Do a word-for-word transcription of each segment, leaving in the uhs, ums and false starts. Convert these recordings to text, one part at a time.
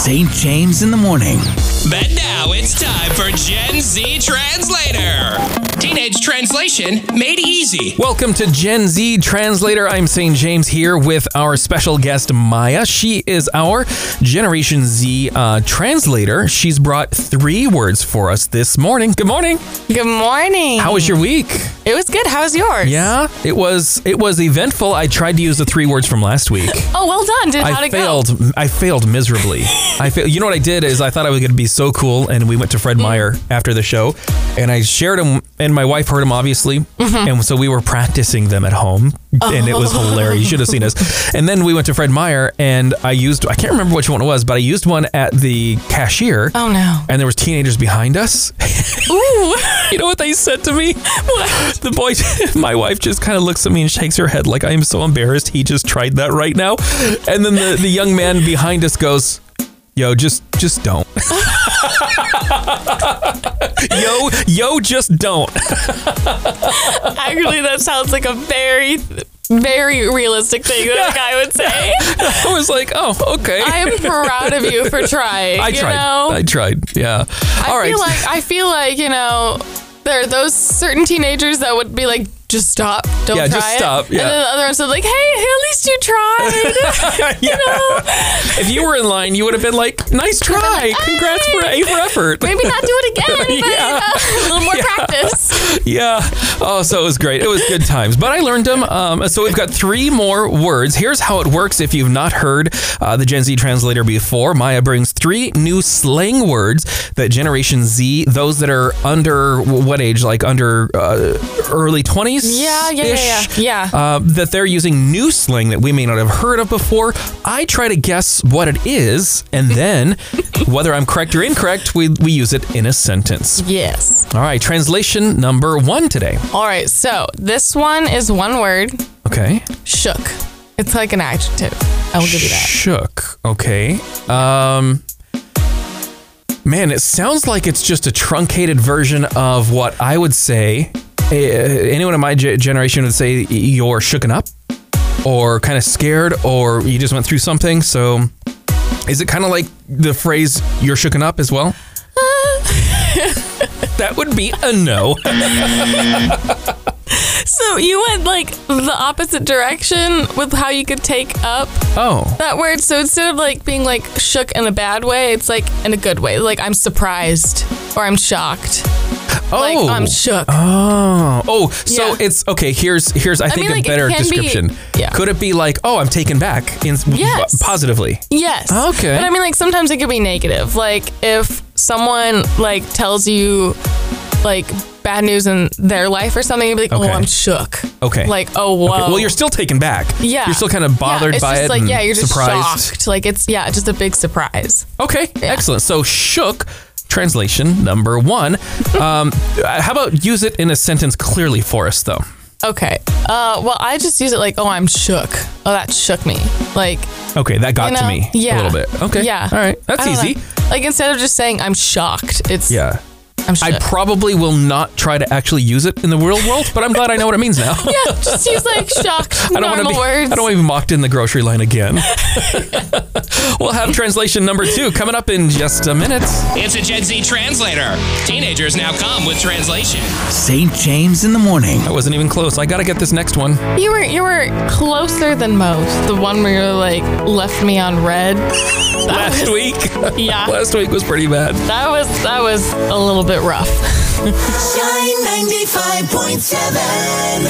Saint James in the morning. But now it's time for Gen Z Translator. Teenage translation made easy. Welcome to Gen Z Translator. I'm Saint James here with our special guest, Maya. She is our Generation Z uh, translator. She's brought three words for us this morning. Good morning. Good morning. How was your week? It was good. How was yours? Yeah, it was it was eventful. I tried to use the three words from last week. Oh, well done. Did I how'd it failed. go? I failed miserably. I failed. You know what I did is I thought I was going to be so cool, and we went to Fred Meyer after the show, and I shared them, and my wife heard them obviously, mm-hmm. and so we were practicing them at home, oh. and it was hilarious. You should have seen us. And then we went to Fred Meyer, and I used I can't remember which one it was, but I used one at the cashier. Oh no! And there was teenagers behind us. Ooh! You know what they said to me? What? The boy, my wife just kind of looks at me and shakes her head like I am so embarrassed. He just tried that right now. And then the, the young man behind us goes, yo, just just don't. yo, yo, just don't. Actually, that sounds like a very, very realistic thing that a guy would say. I was like, oh, okay. I am proud of you for trying. I you tried. Know? I tried. Yeah. I All right. feel like I feel like you know there are those certain teenagers that would be like, just stop, don't yeah, try just it. stop. Yeah. And then the other ones are like, hey, at least you tried. yeah. You know? If you were in line, you would have been like, nice try. Like, Congrats for A for effort. Maybe not do it again, but yeah. uh, a little more yeah. practice. Yeah. Oh, so it was great. It was good times. But I learned them. Um, so we've got three more words. Here's how it works if you've not heard uh, the Gen Z Translator before. Maya brings three new slang words that Generation Z, those that are under what age? Like under uh, early twenties? Yeah, yeah, yeah. Yeah, yeah. Uh, that they're using new slang that we may not have heard of before. I try to guess what it is, and then whether I'm correct or incorrect, we, we use it in a sentence. Yes. All right, translation number one today. All right, so this one is one word. Okay. Shook. It's like an adjective. I will give you that. Shook. Okay. Um, man, it sounds like it's just a truncated version of what I would say. Uh, anyone in my ge- generation would say you're shooken up or kind of scared or you just went through something. So is it kind of like the phrase you're shooken up as well? Uh. That would be a no. So you went like the opposite direction with how you could take up oh. that word. So instead of like being like shook in a bad way, it's like in a good way. Like I'm surprised or I'm shocked. Oh, like, I'm shook. Oh, oh, so yeah. it's okay. Here's here's I, I think mean, like, a better description. Be, yeah. Could it be like, oh, I'm taken back in yes. positively? Yes. Okay. But I mean, like sometimes it could be negative. Like if someone like tells you like bad news in their life or something, you'd be like, okay. oh, I'm shook. Okay. Like, oh, whoa. Okay. Well, you're still taken back. Yeah. You're still kind of bothered yeah, by just it. Like, and yeah, you're just surprised. shocked. Like it's yeah, just a big surprise. Okay. Yeah. Excellent. So shook. Translation number one. Um, how about use it in a sentence clearly for us, though? Okay. Uh, well, I just use it like, oh, I'm shook. Oh, that shook me. Like. Okay, that got you know, to me yeah. a little bit. Okay. Yeah. All right. That's easy. Know. Like instead of just saying I'm shocked, it's yeah. I'm shook. I probably will not try to actually use it in the real world, but I'm glad I know what it means now. Yeah, just use like shocked, I don't normal be, words. I don't want to be mocked in the grocery line again. We'll have translation number two coming up in just a minute. It's a Gen Z Translator. Teenagers now come with translation. Saint James in the morning. I wasn't even close. I got to get this next one. You were you were closer than most. The one where you're like left me on red. Last was, week? Yeah. Last week was pretty bad. That was that was a little bit rough. Shine ninety-five point seven.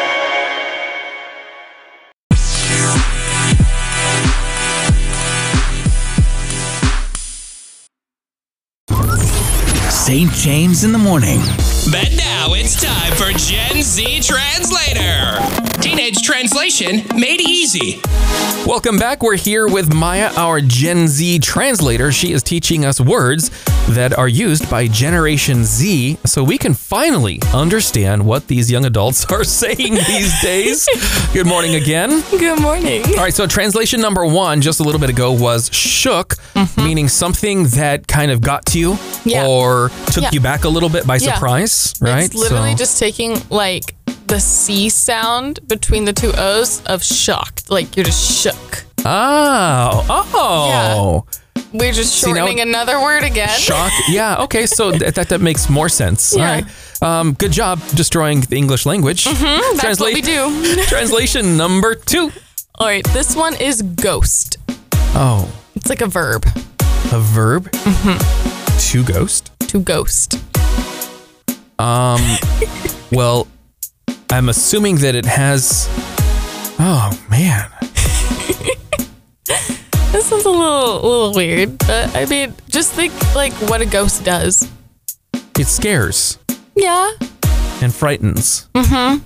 Saint James in the morning. But now it's time for Gen Z Translator. Teenage translation made easy. Welcome back. We're here with Maya, our Gen Z translator. She is teaching us words that are used by Generation Z so we can finally understand what these young adults are saying these days. Good morning again. Good morning. All right, so translation number one just a little bit ago was shook, mm-hmm. meaning something that kind of got to you yeah. or took yeah. you back a little bit by yeah. surprise, right? It's literally so. just taking like the C sound between the two O's of shocked. Like you're just shook. Oh, oh. Yeah. We're just See, now- shortening another word again. Shock. Yeah. Okay. So th- that that makes more sense. Yeah. All right. Um, good job destroying the English language. Mm-hmm, that's what we do. Translation number two. All right, this one is ghost. Oh, It's like a verb. a verb. Mm-hmm. To ghost. To ghost. Um. Well, I'm assuming that it has. Oh man. This one's a little, a little weird, but I mean, just think like what a ghost does. It scares Yeah. and frightens. Mm-hmm.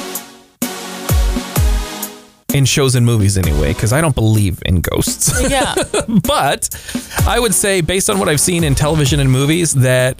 In shows and movies, anyway, because I don't believe in ghosts. Yeah. But I would say, based on what I've seen in television and movies, that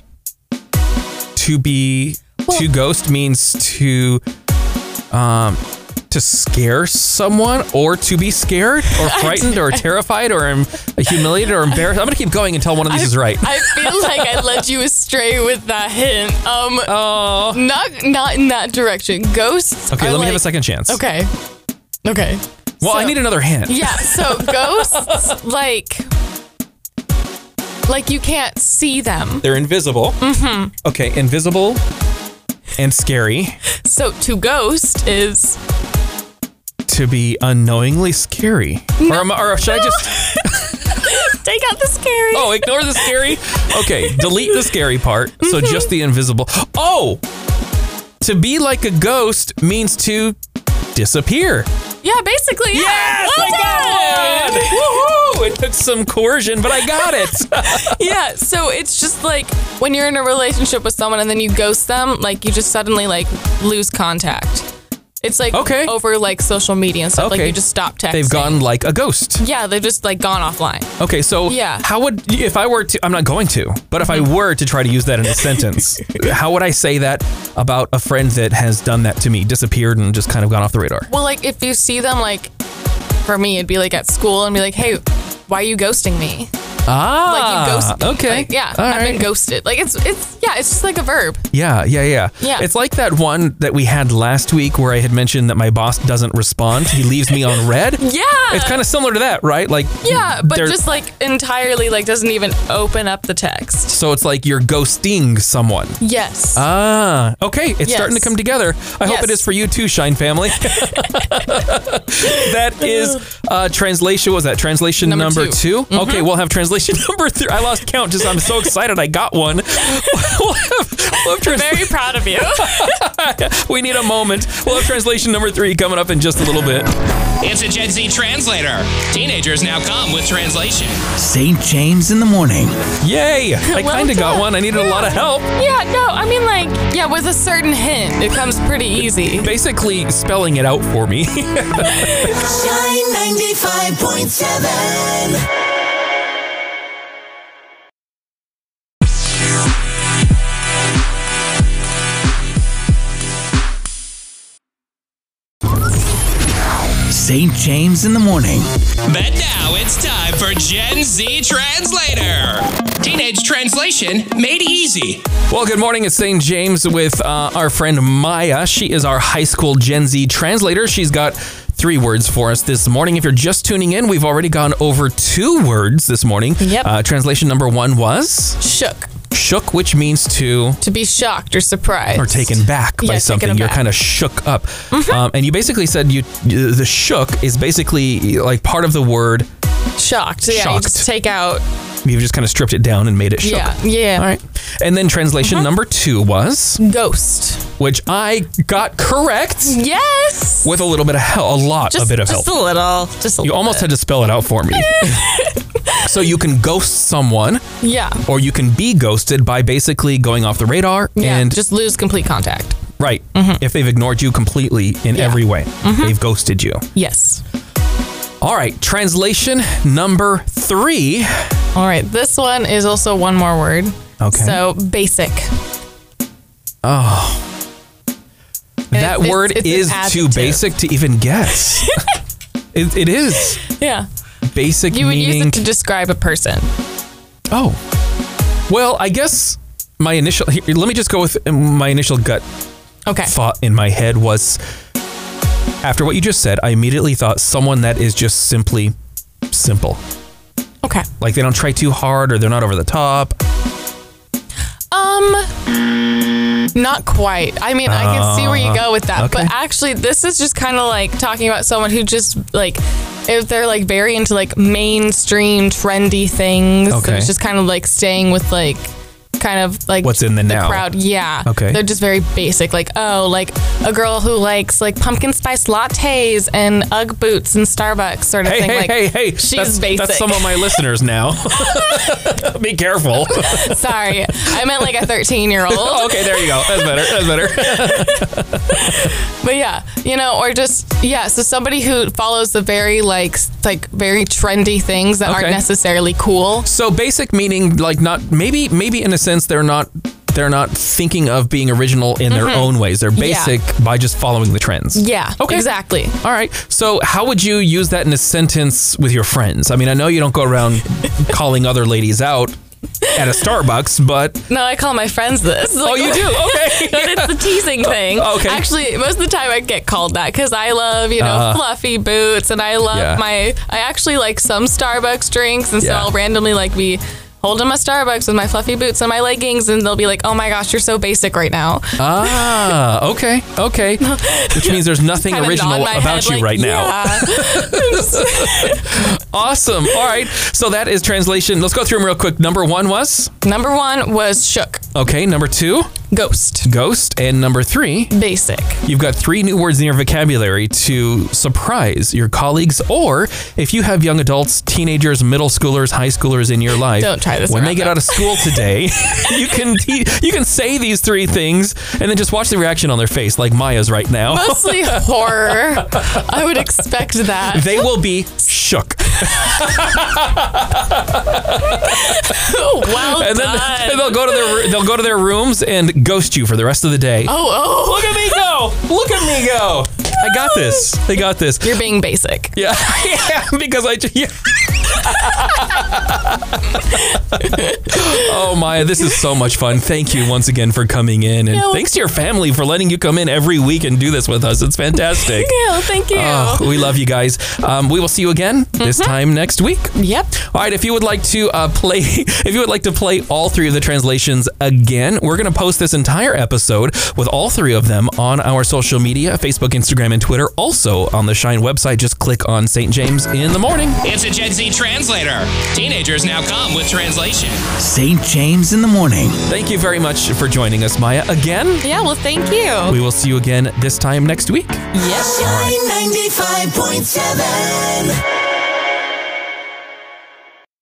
to be Well- to ghost means to um to scare someone, or to be scared, or frightened, or terrified, or um, humiliated, or embarrassed. I'm gonna keep going until one of these I, is right. I feel like I led you astray with that hint. Um, Oh. not not in that direction. Ghosts. Okay, are let me like, have a second chance. Okay. Okay. Well, I So- need another hint. Yeah. So ghosts, like, like you can't see them. They're invisible. Mm-hmm. Okay, invisible and scary. So to ghost is To be unknowingly scary. Or, am I- or should I just... take out the scary. Oh, ignore the scary? Okay, delete the scary part. So Mm-hmm. just the invisible. Oh! To be like a ghost means to disappear. Yeah, basically. Yeah. Yes! Well I got done. it! Woohoo! It took some coercion, but I got it. Yeah, so it's just like when you're in a relationship with someone and then you ghost them, like you just suddenly like lose contact. It's like Okay. over like social media and stuff. Like Okay. you just stop texting. They've gone like a ghost. Yeah, they've just like gone offline. Okay, so Yeah. how would, if I were to, I'm not going to, but if I were to try to use that in a sentence, how would I say that about a friend that has done that to me, disappeared and just kind of gone off the radar? Well, like if you see them, like for me, it'd be like at school and be like, hey, why are you ghosting me? Ah, Like you ghosted me. okay. Like, yeah, All I've right. been ghosted. Like it's it's yeah, it's just like a verb. Yeah, yeah, yeah. Yeah. It's like that one that we had last week where I had mentioned that my boss doesn't respond. He leaves me on red. Yeah. It's kind of similar to that, right? Like Yeah, but they're- just like entirely like doesn't even open up the text. so it's like you're ghosting someone. Yes. Ah, okay. It's Yes. starting to come together. I hope it Yes. is for you too, Shine family. That is uh, translation. What was that translation number, Number two? two. Okay, we'll have translation number three. I lost count. Just I'm so excited. I got one. We'll have, we'll have transla- Very proud of you. we need a moment. We'll have translation number three coming up in just a little bit. It's a Gen Z translator. Teenagers now come with translation. Saint James in the morning. Yay! I Well kind of got done. one. I needed a lot of help. Yeah, no, I mean like yeah, with a certain hint, it comes pretty easy. Basically spelling it out for me. Shine ninety-five point seven. Saint James in the morning. But now it's time for Gen Z Translator. Teenage translation made easy. Well, good morning. It's Saint James with uh, our friend Maya. She is our high school Gen Z translator. She's got three words for us this morning. If you're just tuning in, we've already gone over two words this morning. Yep. Uh, translation number one was Shook. shook, which means to To be shocked or surprised. or taken back by Yeah, taken something. You're aback. Mm-hmm. kind of shook up. Um, and you basically said you the shook is basically like part of the word. Shocked. Yeah, you Shocked. just take out. You've just kind of stripped it down and made it shook. Yeah, yeah. All right. And then translation number two was, Ghost. which I got correct Yes. with a little bit of help, a lot, just, a bit of just help. a little. Just a You little almost bit. had to spell it out for me. So you can ghost someone, Yeah. or you can be ghosted by basically going off the radar Yeah. and just lose complete contact. right. If they've ignored you completely in Yeah. every way, they've ghosted you. Yes. All right, translation number three. All right. This one is also one more word. Okay. So basic. That it's- word it's an is too adjective. basic to even guess. it, it is. Yeah. Basic You would use meaning. it to describe a person. Oh. Well, I guess my initial, here, let me just go with my initial gut Okay. thought in my head was, after what you just said, I immediately thought someone that is just simply simple. Okay. Okay. Like they don't try too hard or they're not over the top. Um, not quite. I mean, I can see where you go with that. okay. But actually, this is just kind of like talking about someone who just like, if they're like very into like mainstream trendy things. So Okay. it's just kind of like staying with like, kind of like What's in the now. crowd. Yeah. Okay. They're just very basic. Like, oh, like a girl who likes like pumpkin spice lattes and Ugg boots and Starbucks sort of Hey, thing. hey, like, hey, hey. She's that's, basic. That's some of my listeners now. Be careful. Sorry. I meant like a thirteen year old. Okay, there you go. That's better. That's better. But yeah, you know, or just, yeah, so somebody who follows the very, like, s- like very trendy things that Okay. aren't necessarily cool. So basic meaning like not maybe maybe in a sense they're not they're not thinking of being original in their own ways. They're basic by just following the trends. Yeah, Okay. exactly. All right. So how would you use that in a sentence with your friends? I mean, I know you don't go around calling other ladies out at a Starbucks, but No, I call my friends this. oh, you do? Okay. But it's the teasing thing. Okay. Actually, most of the time I get called that because I love, you know, Uh-huh. fluffy boots and I love Yeah. my, I actually like some Starbucks drinks. And so Yeah. I'll randomly like be holding my Starbucks with my fluffy boots and my leggings and they'll be like, oh my gosh, you're so basic right now. Ah, okay, okay. Which means there's nothing Kinda original nod my about head, you like, right now. yeah. Awesome. All right. So that is translation. Let's go through them real quick. Number one was? Number one was shook, Okay. Number two, ghost, ghost. And number three, basic. you've got three new words in your vocabulary to surprise your colleagues, or if you have young adults, teenagers, middle schoolers, high schoolers in your life. Don't try this When they around get them. out of school today, you can te- you can say these three things and then just watch the reaction on their face, like Maya's right now. Mostly horror. I would expect that. They will be shook. Well And then done. and they'll go to their they'll go to their rooms and ghost you for the rest of the day. oh, oh. Look at me go! Look at me go! I got this. I got this. You're being basic. Yeah, yeah, because I just, yeah. Oh, Maya, this is so much fun. Thank you once again for coming in. And Yeah. thanks to your family for letting you come in every week and do this with us. It's fantastic. Yeah, thank you. Oh, we love you guys. Um, we will see you again this time next week. Yep. All right, if you would like to uh, play, if you would like to play all three of the translations again, we're going to post this entire episode with all three of them on our social media, Facebook, Instagram, and Twitter. Also on the Shine website, just click on Saint James in the Morning. It's a Gen Z translator. Teenagers now come with translation. Saint James in the Morning. Thank you very much for joining us, Maya. Again, Yeah, well, thank you. we will see you again this time next week. Yep. Shine ninety-five point seven.